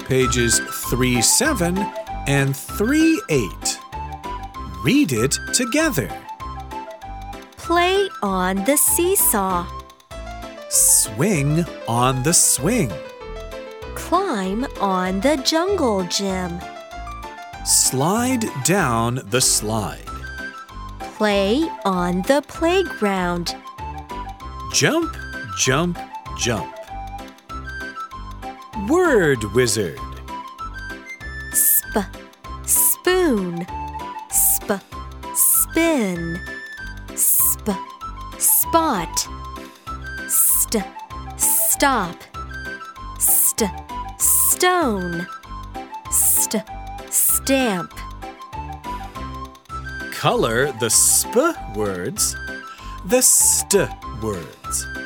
pages 3-7 and 3-8. Read it together. Play on the seesaw. Swing on the swing. Climb on the jungle gym. Slide down the slide. Play on the playground. Jump, jump, jump. Word wizard. Spoon. Spin. Spot. Stop. Stone. Stamp. Color the sp words, the st words.